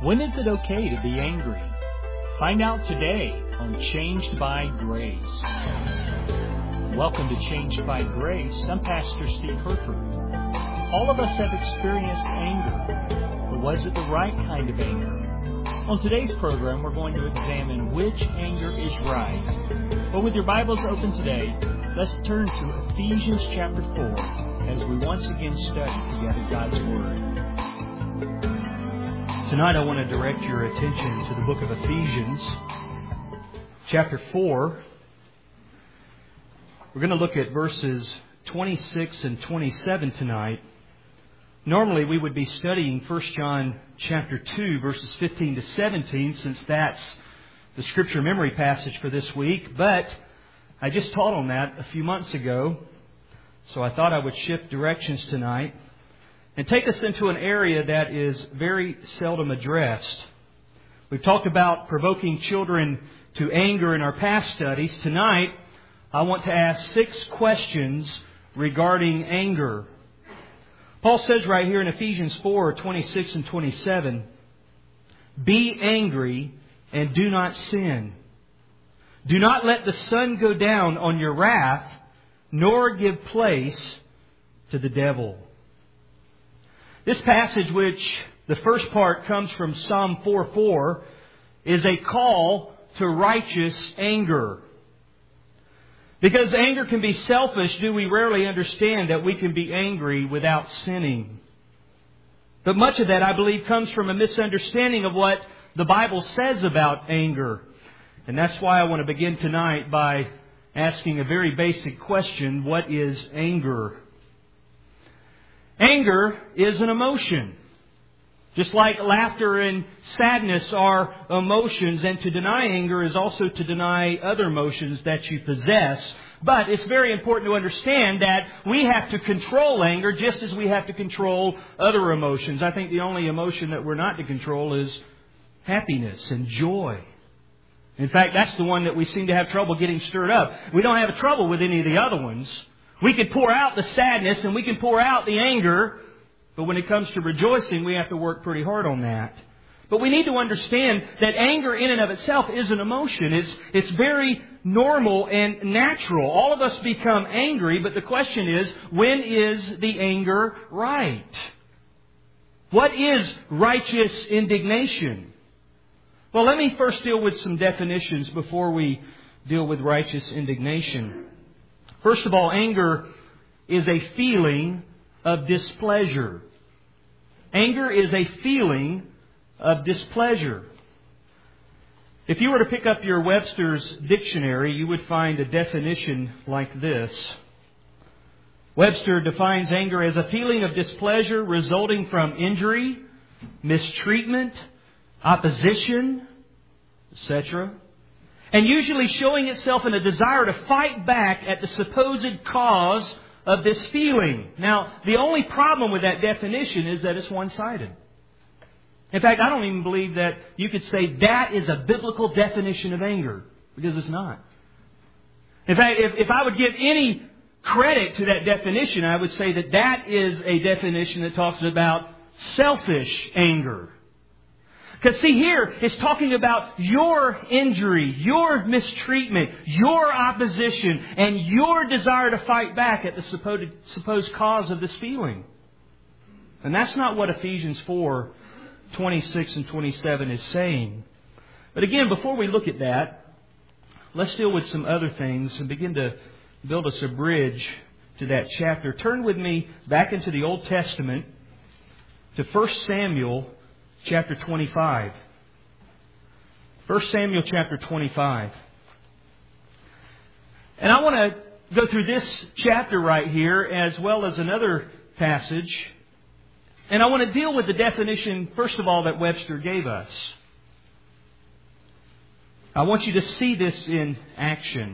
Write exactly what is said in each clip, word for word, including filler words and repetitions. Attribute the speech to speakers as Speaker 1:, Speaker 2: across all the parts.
Speaker 1: When is it okay to be angry? Find out today on Changed by Grace. Welcome to Changed by Grace. I'm Pastor Steve Herford. All of us have experienced anger, but was it the right kind of anger? On today's program, we're going to examine which anger is right. But with your Bibles open today, let's turn to Ephesians chapter four as we once again study together God's Word. Tonight I want to direct your attention to the book of Ephesians, chapter four. We're going to look at verses twenty-six and twenty-seven tonight. Normally we would be studying First John chapter two, verses fifteen to seventeen, since that's the scripture memory passage for this week. But I just taught on that a few months ago, so I thought I would shift directions tonight and take us into an area that is very seldom addressed. We've talked about provoking children to anger in our past studies. Tonight, I want to ask six questions regarding anger. Paul says right here in Ephesians four, twenty-six and twenty-seven, "Be angry and do not sin. Do not let the sun go down on your wrath, nor give place to the devil." This passage, which the first part comes from Psalm four four, is a call to righteous anger. Because anger can be selfish, do we rarely understand that we can be angry without sinning. But much of that, I believe, comes from a misunderstanding of what the Bible says about anger. And that's why I want to begin tonight by asking a very basic question: what is anger? Anger is an emotion. Just like laughter and sadness are emotions, and to deny anger is also to deny other emotions that you possess. But it's very important to understand that we have to control anger just as we have to control other emotions. I think the only emotion that we're not to control is happiness and joy. In fact, that's the one that we seem to have trouble getting stirred up. We don't have trouble with any of the other ones. We can pour out the sadness and we can pour out the anger, but when it comes to rejoicing, we have to work pretty hard on that. But we need to understand that anger in and of itself is an emotion. It's, it's very normal and natural. All of us become angry, but the question is, when is the anger right? What is righteous indignation? Well, let me first deal with some definitions before we deal with righteous indignation. First of all, anger is a feeling of displeasure. Anger is a feeling of displeasure. If you were to pick up your Webster's dictionary, you would find a definition like this. Webster defines anger as a feeling of displeasure resulting from injury, mistreatment, opposition, et cetera, and usually showing itself in a desire to fight back at the supposed cause of this feeling. Now, the only problem with that definition is that it's one-sided. In fact, I don't even believe that you could say that is a biblical definition of anger, because it's not. In fact, if, if I would give any credit to that definition, I would say that that is a definition that talks about selfish anger. Because see, here it's talking about your injury, your mistreatment, your opposition, and your desire to fight back at the supposed, supposed cause of this feeling. And that's not what Ephesians four, twenty-six and twenty-seven is saying. But again, before we look at that, let's deal with some other things and begin to build us a bridge to that chapter. Turn with me back into the Old Testament to First Samuel chapter twenty-five. First Samuel chapter twenty-five. And I want to go through this chapter right here as well as another passage. And I want to deal with the definition, first of all, that Webster gave us. I want you to see this in action.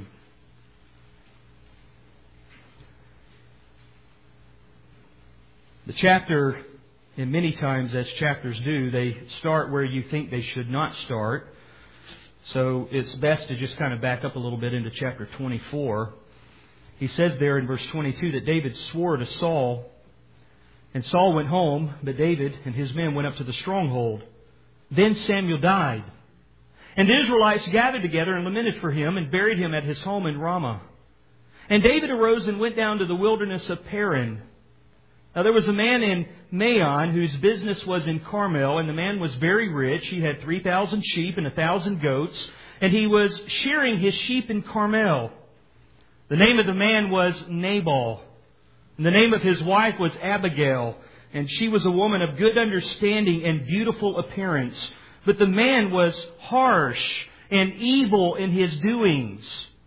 Speaker 1: The chapter, and many times, as chapters do, they start where you think they should not start. So it's best to just kind of back up a little bit into chapter twenty-four. He says there in verse twenty-two that David swore to Saul, and Saul went home, but David and his men went up to the stronghold. Then Samuel died. And the Israelites gathered together and lamented for him and buried him at his home in Ramah. And David arose and went down to the wilderness of Paran. Now there was a man in Maon whose business was in Carmel, and the man was very rich. He had three thousand sheep and a thousand goats, and he was shearing his sheep in Carmel. The name of the man was Nabal, and the name of his wife was Abigail, and she was a woman of good understanding and beautiful appearance. But the man was harsh and evil in his doings,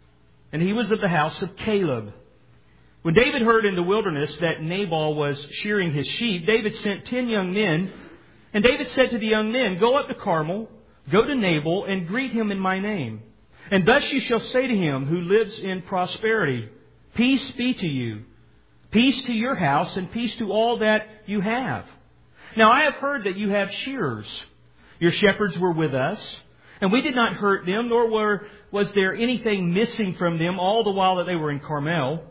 Speaker 1: and he was of the house of Caleb. When David heard in the wilderness that Nabal was shearing his sheep, David sent ten young men, and David said to the young men, "Go up to Carmel, go to Nabal, and greet him in my name. And thus you shall say to him who lives in prosperity, Peace be to you, peace to your house, and peace to all that you have. Now I have heard that you have shearers. Your shepherds were with us, and we did not hurt them, nor were, was there anything missing from them all the while that they were in Carmel.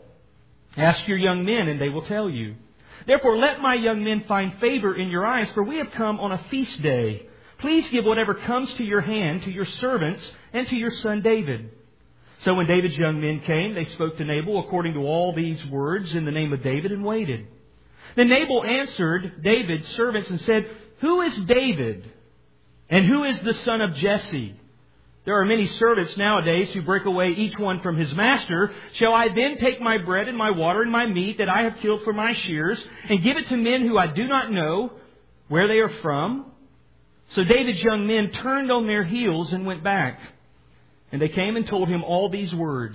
Speaker 1: Ask your young men, and they will tell you. Therefore let my young men find favor in your eyes, for we have come on a feast day. Please give whatever comes to your hand to your servants and to your son David." So when David's young men came, they spoke to Nabal according to all these words in the name of David, and waited. Then Nabal answered David's servants and said, "Who is David? And who is the son of Jesse? There are many servants nowadays who break away each one from his master. Shall I then take my bread and my water and my meat that I have killed for my shears and give it to men who I do not know where they are from?" So David's young men turned on their heels and went back. And they came and told him all these words.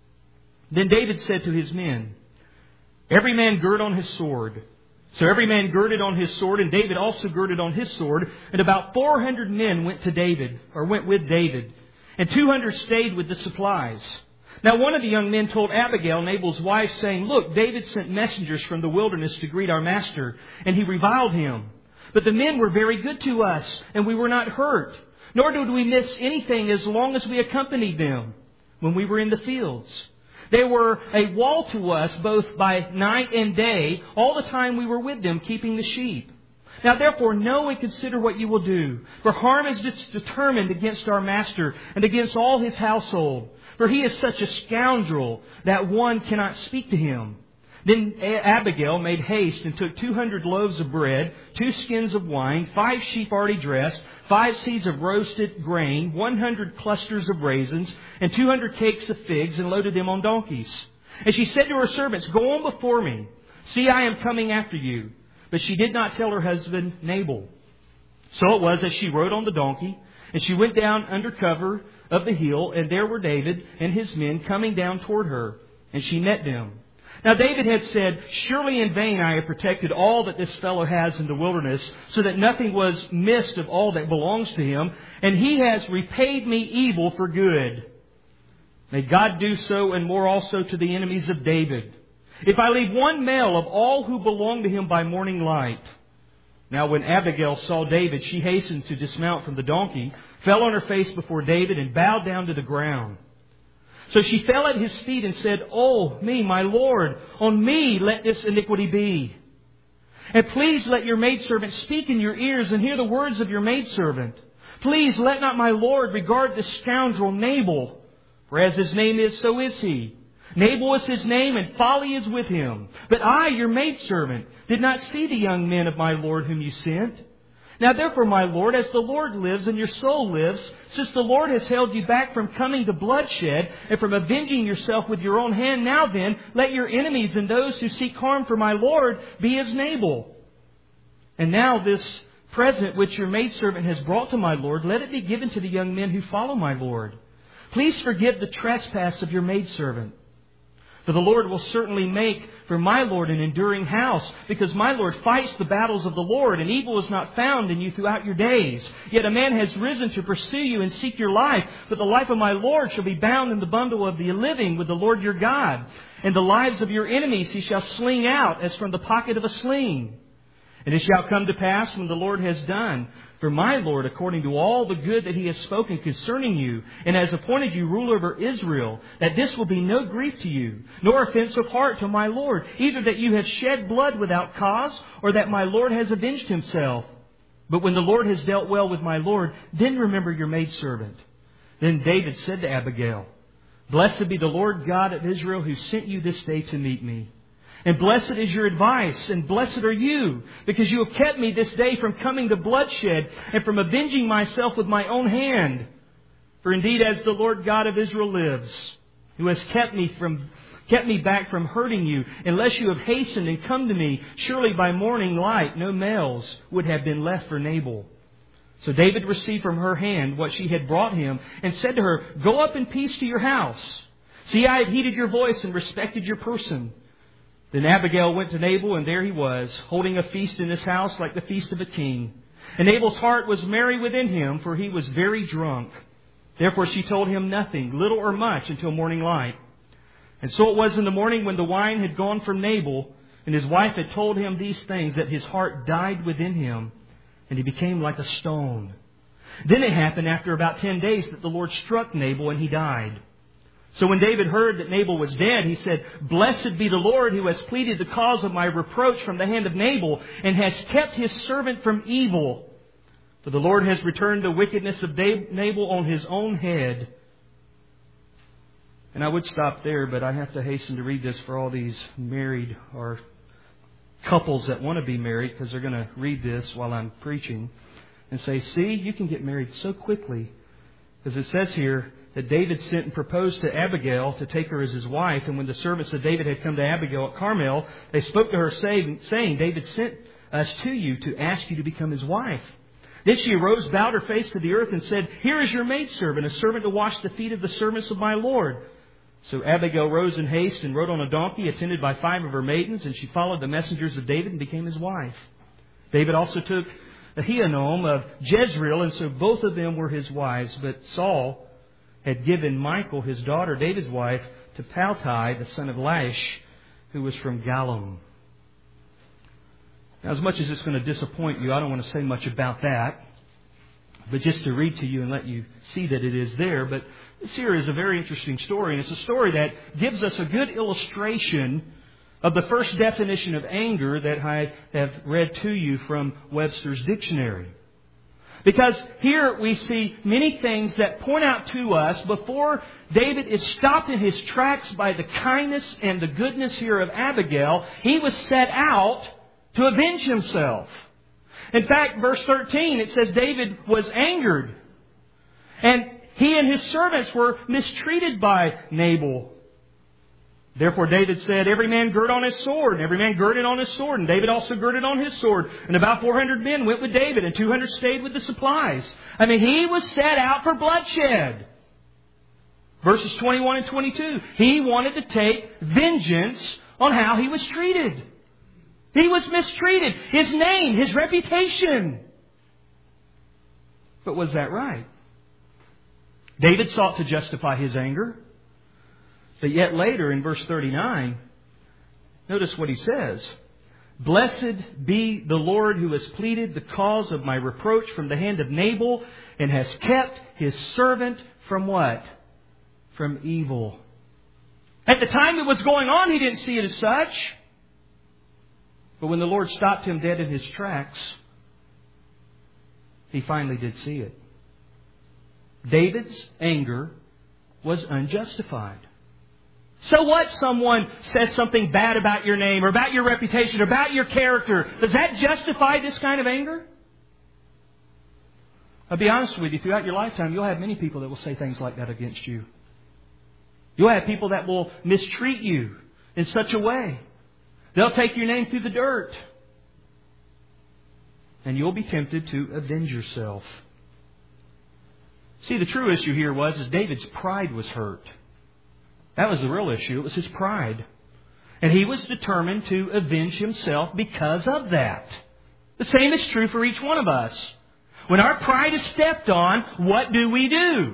Speaker 1: Then David said to his men, "Every man gird on his sword." So every man girded on his sword, and David also girded on his sword. And about four hundred men went to David, or went with David, and two hundred stayed with the supplies. Now one of the young men told Abigail, Nabal's wife, saying, "Look, David sent messengers from the wilderness to greet our master, and he reviled him. But the men were very good to us, and we were not hurt, nor did we miss anything as long as we accompanied them when we were in the fields. They were a wall to us both by night and day, all the time we were with them, keeping the sheep. Now therefore know and consider what you will do. For harm is determined against our master and against all his household. For he is such a scoundrel that one cannot speak to him." Then Abigail made haste and took two hundred loaves of bread, two skins of wine, five sheep already dressed, five seeds of roasted grain, one hundred clusters of raisins, and two hundred cakes of figs, and loaded them on donkeys. And she said to her servants, "Go on before me. See, I am coming after you." But she did not tell her husband Nabal. So it was as she rode on the donkey, and she went down under cover of the hill, and there were David and his men coming down toward her, and she met them. Now David had said, "Surely in vain I have protected all that this fellow has in the wilderness, so that nothing was missed of all that belongs to him, and he has repaid me evil for good. May God do so and more also to the enemies of David, if I leave one male of all who belong to him by morning light." Now when Abigail saw David, she hastened to dismount from the donkey, fell on her face before David, and bowed down to the ground. So she fell at his feet and said, "Oh, me, my Lord, on me let this iniquity be. And please let your maidservant speak in your ears and hear the words of your maidservant. Please let not my Lord regard this scoundrel Nabal, for as his name is, so is he. Nabal is his name, and folly is with him. But I, your maidservant, did not see the young men of my Lord whom you sent. Now therefore, my Lord, as the Lord lives and your soul lives, since the Lord has held you back from coming to bloodshed and from avenging yourself with your own hand, now then, let your enemies and those who seek harm for my Lord be as Nabal. And now this present which your maidservant has brought to my Lord, let it be given to the young men who follow my Lord. Please forgive the trespass of your maidservant. For the Lord will certainly make for my Lord an enduring house, because my Lord fights the battles of the Lord, and evil is not found in you throughout your days. Yet a man has risen to pursue you and seek your life, but the life of my Lord shall be bound in the bundle of the living with the Lord your God. And the lives of your enemies he shall sling out as from the pocket of a sling. And it shall come to pass when the Lord has done for my Lord according to all the good that he has spoken concerning you, and has appointed you ruler over Israel, that this will be no grief to you, nor offense of heart to my Lord, either that you have shed blood without cause, or that my Lord has avenged himself. But when the Lord has dealt well with my Lord, then remember your maidservant." Then David said to Abigail, "Blessed be the Lord God of Israel who sent you this day to meet me. And blessed is your advice, and blessed are you, because you have kept me this day from coming to bloodshed and from avenging myself with my own hand. For indeed, as the Lord God of Israel lives, who has kept me from kept me back from hurting you, unless you have hastened and come to me, surely by morning light no males would have been left for Nabal." So David received from her hand what she had brought him, and said to her, "Go up in peace to your house. See, I have heeded your voice and respected your person." Then Abigail went to Nabal, and there he was, holding a feast in his house like the feast of a king. And Nabal's heart was merry within him, for he was very drunk. Therefore she told him nothing, little or much, until morning light. And so it was in the morning, when the wine had gone from Nabal, and his wife had told him these things, that his heart died within him, and he became like a stone. Then it happened after about ten days that the Lord struck Nabal, and he died. So when David heard that Nabal was dead, he said, "Blessed be the Lord who has pleaded the cause of my reproach from the hand of Nabal, and has kept his servant from evil. For the Lord has returned the wickedness of Nabal on his own head." And I would stop there, but I have to hasten to read this for all these married or couples that want to be married, because they're going to read this while I'm preaching and say, "See, you can get married so quickly." Because it says here that David sent and proposed to Abigail to take her as his wife. And when the servants of David had come to Abigail at Carmel, they spoke to her saying, "David sent us to you to ask you to become his wife." Then she arose, bowed her face to the earth, and said, "Here is your maidservant, a servant to wash the feet of the servants of my Lord." So Abigail rose in haste and rode on a donkey, attended by five of her maidens, and she followed the messengers of David and became his wife. David also took Ahinoam of Jezreel, and so both of them were his wives. But Saul had given Michal, his daughter, David's wife, to Paltai, the son of Laish, who was from Gallim. Now, as much as it's going to disappoint you, I don't want to say much about that, but just to read to you and let you see that it is there. But this here is a very interesting story, and it's a story that gives us a good illustration of the first definition of anger that I have read to you from Webster's dictionary. Because here we see many things that point out to us, before David is stopped in his tracks by the kindness and the goodness here of Abigail, he was set out to avenge himself. In fact, verse thirteen, it says David was angered. And he and his servants were mistreated by Nabal. Therefore David said, "Every man gird on his sword." And every man girded on his sword. And David also girded on his sword. And about four hundred men went with David, and two hundred stayed with the supplies. I mean, he was set out for bloodshed. Verses twenty-one and twenty-two. He wanted to take vengeance on how he was treated. He was mistreated. His name, his reputation. But was that right? David sought to justify his anger. But yet later in verse thirty-nine, notice what he says. "Blessed be the Lord who has pleaded the cause of my reproach from the hand of Nabal, and has kept his servant from" what? From evil. At the time it was going on, he didn't see it as such. But when the Lord stopped him dead in his tracks, he finally did see it. David's anger was unjustified. So what? Someone says something bad about your name or about your reputation or about your character. Does that justify this kind of anger? I'll be honest with you, throughout your lifetime, you'll have many people that will say things like that against you. You'll have people that will mistreat you in such a way. They'll take your name through the dirt. And you'll be tempted to avenge yourself. See, the true issue here was is David's pride was hurt. That was the real issue. It was his pride. And he was determined to avenge himself because of that. The same is true for each one of us. When our pride is stepped on, what do we do?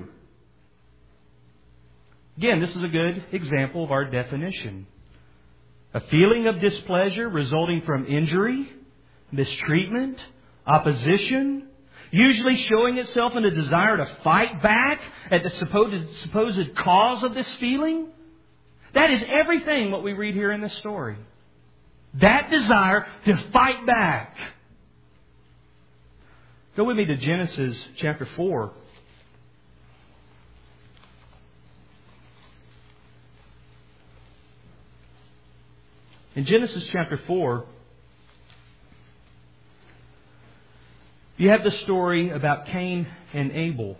Speaker 1: Again, this is a good example of our definition. A feeling of displeasure resulting from injury, mistreatment, opposition, usually showing itself in a desire to fight back at the supposed, supposed cause of this feeling. That is everything what we read here in this story. That desire to fight back. Go with me to Genesis chapter four. In Genesis chapter four, you have the story about Cain and Abel.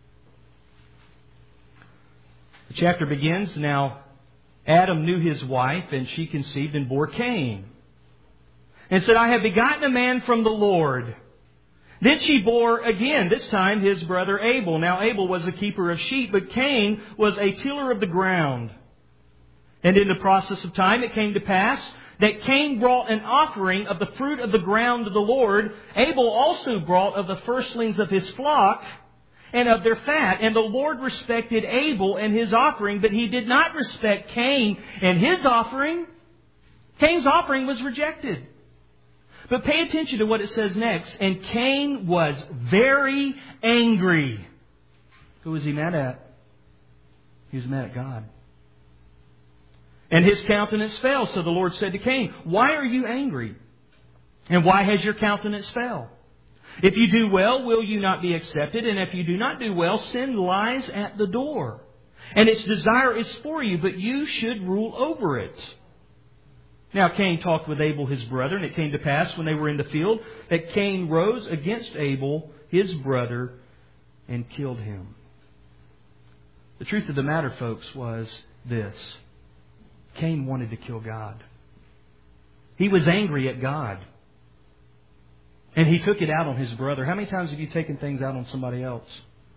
Speaker 1: The chapter begins, now Adam knew his wife, and she conceived and bore Cain, and said, I have begotten a man from the Lord. Then she bore again, this time his brother Abel. Now Abel was a keeper of sheep, but Cain was a tiller of the ground. And in the process of time it came to pass that Cain brought an offering of the fruit of the ground to the Lord. Abel also brought of the firstlings of his flock and of their fat. And the Lord respected Abel and his offering, but He did not respect Cain and his offering. Cain's offering was rejected. But pay attention to what it says next. And Cain was very angry. Who was he mad at? He was mad at God. And his countenance fell. So the Lord said to Cain, why are you angry? And why has your countenance fell? If you do well, will you not be accepted? And if you do not do well, sin lies at the door. And its desire is for you, but you should rule over it. Now Cain talked with Abel his brother, and it came to pass when they were in the field that Cain rose against Abel his brother and killed him. The truth of the matter, folks, was this. Cain wanted to kill God. He was angry at God. And he took it out on his brother. How many times have you taken things out on somebody else?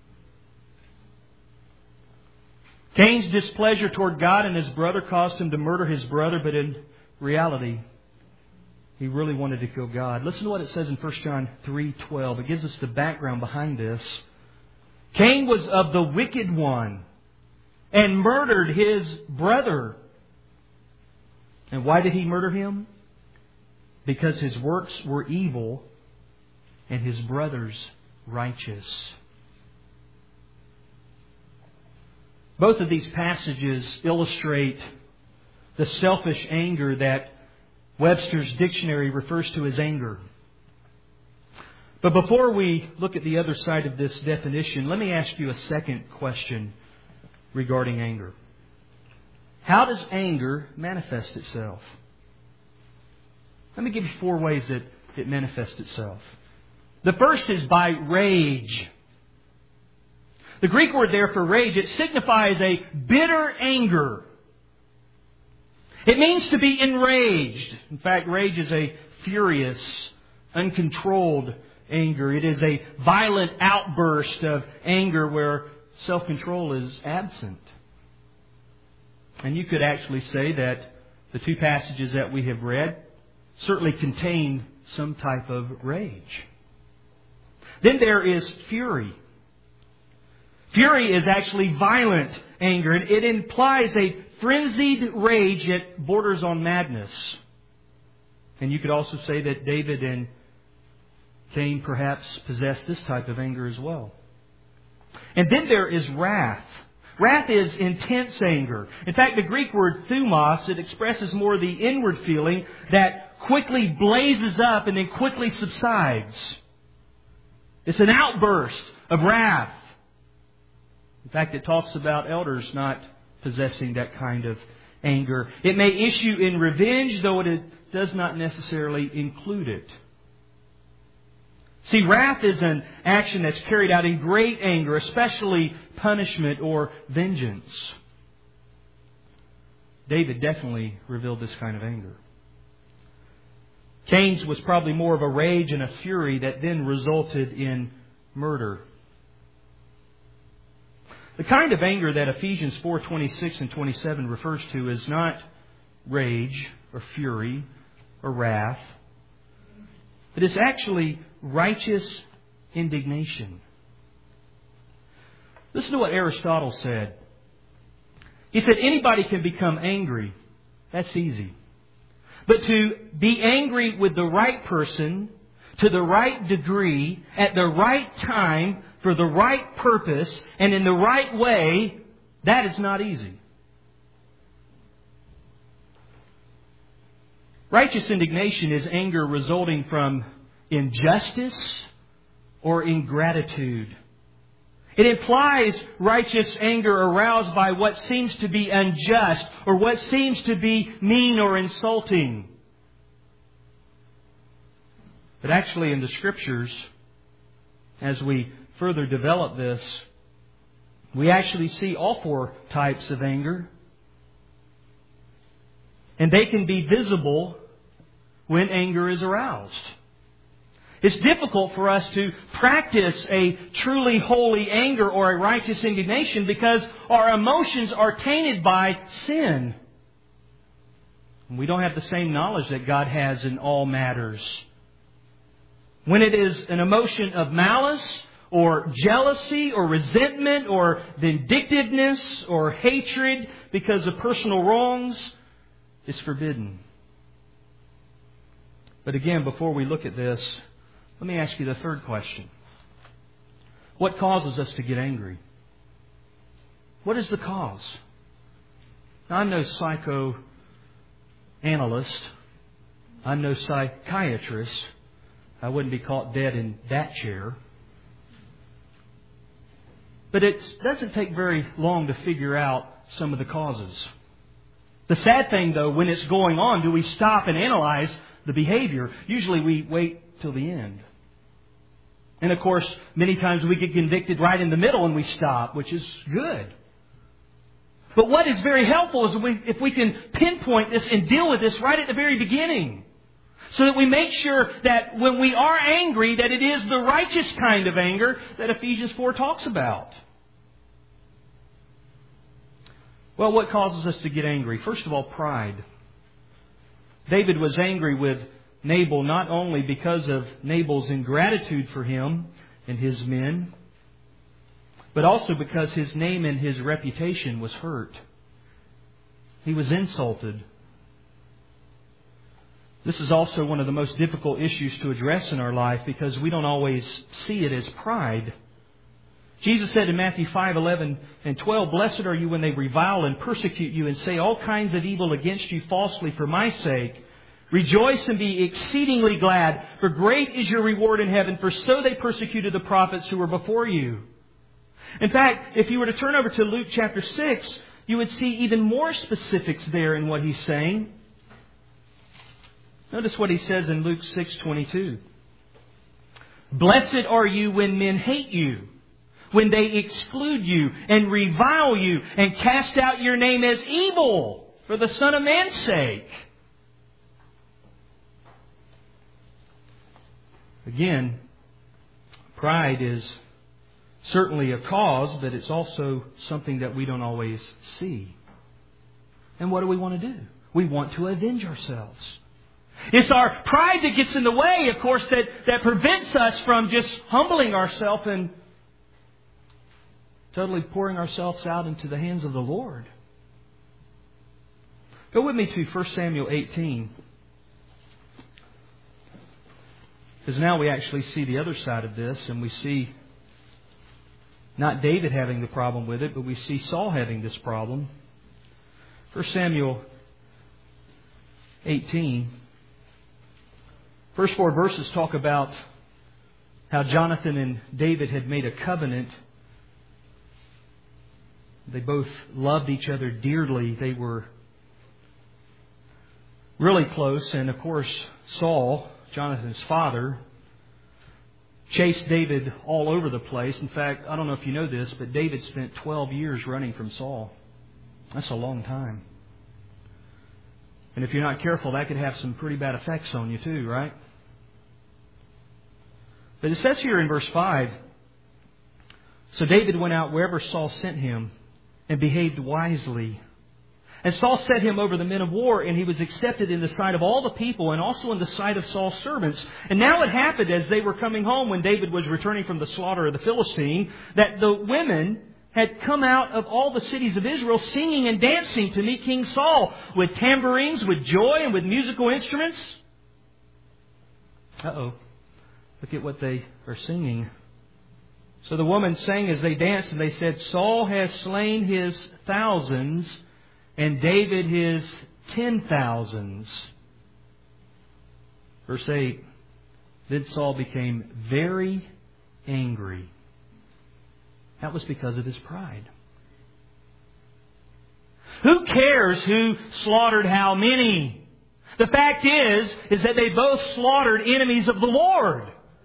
Speaker 1: Cain's displeasure toward God and his brother caused him to murder his brother, but in reality, he really wanted to kill God. Listen to what it says in First John three twelve. It gives us the background behind this. Cain was of the wicked one and murdered his brother. And why did he murder him? Because his works were evil and his brother's righteous. Both of these passages illustrate the selfish anger that Webster's dictionary refers to as anger. But before we look at the other side of this definition, let me ask you a second question regarding anger. How does anger manifest itself? Let me give you four ways that it manifests itself. The first is by rage. The Greek word there for rage, it signifies a bitter anger. It means to be enraged. In fact, rage is a furious, uncontrolled anger. It is a violent outburst of anger where self-control is absent. And you could actually say that the two passages that we have read certainly contain some type of rage. Then there is fury. Fury is actually violent anger, and it implies a frenzied rage that borders on madness. And you could also say that David and Cain perhaps possessed this type of anger as well. And then there is wrath. Wrath is intense anger. In fact, the Greek word thumos, it expresses more the inward feeling that quickly blazes up and then quickly subsides. It's an outburst of wrath. In fact, it talks about elders not possessing that kind of anger. It may issue in revenge, though it does not necessarily include it. See, wrath is an action that's carried out in great anger, especially punishment or vengeance. David definitely revealed this kind of anger. Cain's was probably more of a rage and a fury that then resulted in murder. The kind of anger that Ephesians four twenty-six and twenty-seven refers to is not rage or fury or wrath. It is actually righteous indignation. Listen to what Aristotle said. He said, anybody can become angry. That's easy. But to be angry with the right person, to the right degree, at the right time, for the right purpose, and in the right way, that is not easy. Righteous indignation is anger resulting from injustice or ingratitude. It implies righteous anger aroused by what seems to be unjust or what seems to be mean or insulting. But actually in the Scriptures, as we further develop this, we actually see all four types of anger. And they can be visible when anger is aroused. It's difficult for us to practice a truly holy anger or a righteous indignation because our emotions are tainted by sin. We don't have the same knowledge that God has in all matters. When it is an emotion of malice or jealousy or resentment or vindictiveness or hatred because of personal wrongs, it's forbidden. But again, before we look at this, let me ask you the third question. What causes us to get angry? What is the cause? Now, I'm no psychoanalyst. I'm no psychiatrist. I wouldn't be caught dead in that chair. But it doesn't take very long to figure out some of the causes. The sad thing, though, when it's going on, do we stop and analyze the behavior? Usually we wait till the end. And of course, many times we get convicted right in the middle and we stop, which is good. But what is very helpful is if we, if we can pinpoint this and deal with this right at the very beginning. So that we make sure that when we are angry, that it is the righteous kind of anger that Ephesians four talks about. Well, what causes us to get angry? First of all, pride. David was angry with Nabal not only because of Nabal's ingratitude for him and his men, but also because his name and his reputation was hurt. He was insulted. This is also one of the most difficult issues to address in our life because we don't always see it as pride. Jesus said in Matthew five, eleven and twelve, "Blessed are you when they revile and persecute you and say all kinds of evil against you falsely for my sake. Rejoice and be exceedingly glad, for great is your reward in heaven, for so they persecuted the prophets who were before you." In fact, if you were to turn over to Luke chapter six, you would see even more specifics there in what he's saying. Notice what he says in Luke six twenty-two. "Blessed are you when men hate you, when they exclude you and revile you and cast out your name as evil for the Son of Man's sake." Again, pride is certainly a cause, but it's also something that we don't always see. And what do we want to do? We want to avenge ourselves. It's our pride that gets in the way, of course, that, that prevents us from just humbling ourselves and totally pouring ourselves out into the hands of the Lord. Go with me to First Samuel eighteen. Because now we actually see the other side of this, and we see not David having the problem with it, but we see Saul having this problem. First Samuel eighteen. First four verses talk about how Jonathan and David had made a covenant. They both loved each other dearly. They were really close. And of course, Saul, Jonathan's father, chased David all over the place. In fact, I don't know if you know this, but David spent twelve years running from Saul. That's a long time. And if you're not careful, that could have some pretty bad effects on you too, right? But it says here in verse five, "So David went out wherever Saul sent him and behaved wisely. And Saul set him over the men of war, and he was accepted in the sight of all the people and also in the sight of Saul's servants. And now it happened as they were coming home when David was returning from the slaughter of the Philistine, that the women had come out of all the cities of Israel singing and dancing to meet King Saul with tambourines, with joy, and with musical instruments." Uh-oh. Look at what they are singing. "So the women sang as they danced, and they said, 'Saul has slain his thousands, and David his ten thousands.'" Verse eight. "Then Saul became very angry, that was because of his pride. Who cares who slaughtered how many? The fact is, is that they both slaughtered enemies of the Lord.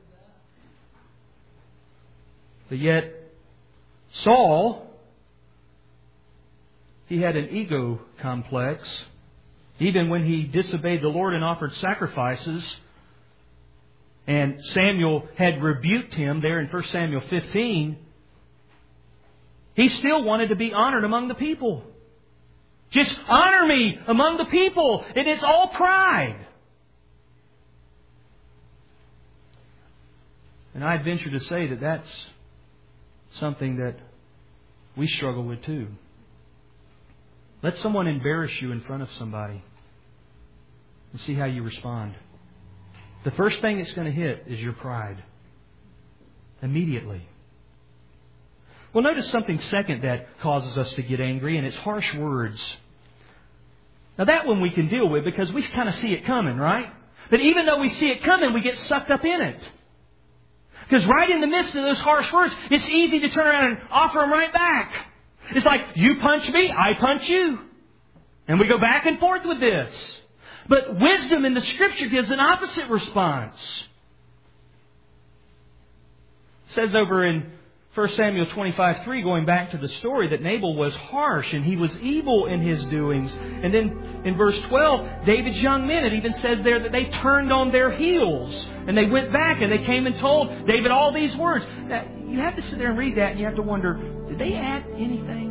Speaker 1: But yet, Saul, he had an ego complex. Even when he disobeyed the Lord and offered sacrifices, and Samuel had rebuked him there in First Samuel fifteen, he still wanted to be honored among the people. Just honor me among the people. And it's all pride. And I'd venture to say that that's something that we struggle with too. Let someone embarrass you in front of somebody and see how you respond. The first thing it's going to hit is your pride. Immediately. Well, notice something second that causes us to get angry, and it's harsh words. Now that one we can deal with because we kind of see it coming, right? But even though we see it coming, we get sucked up in it. Because right in the midst of those harsh words, it's easy to turn around and offer them right back. It's like, you punch me, I punch you. And we go back and forth with this. But wisdom in the Scripture gives an opposite response. It says over in First Samuel twenty-five three, going back to the story, that Nabal was harsh and he was evil in his doings. And then in verse twelve, David's young men, it even says there that they turned on their heels. And they went back and they came and told David all these words. Now, you have to sit there and read that and you have to wonder, did they add anything?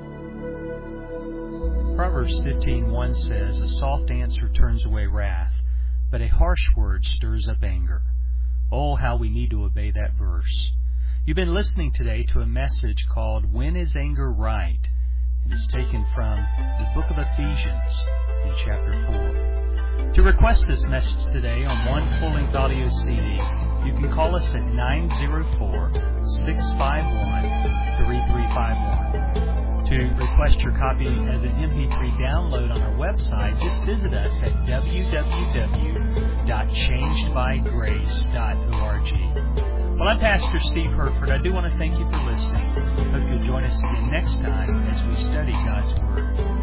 Speaker 2: Proverbs fifteen one says, "A soft answer turns away wrath, but a harsh word stirs up anger." Oh, how we need to obey that verse. You've been listening today to a message called When is Anger Right? It is taken from the book of Ephesians in chapter four. To request this message today on one full-length audio C D, you can call us at nine zero four, six five one, three three five one. To request your copy as an M P three download on our website, just visit us at w w w dot changed by grace dot org. Well, I'm Pastor Steve Herford. I do want to thank you for listening. Hope you'll join us again next time as we study God's Word.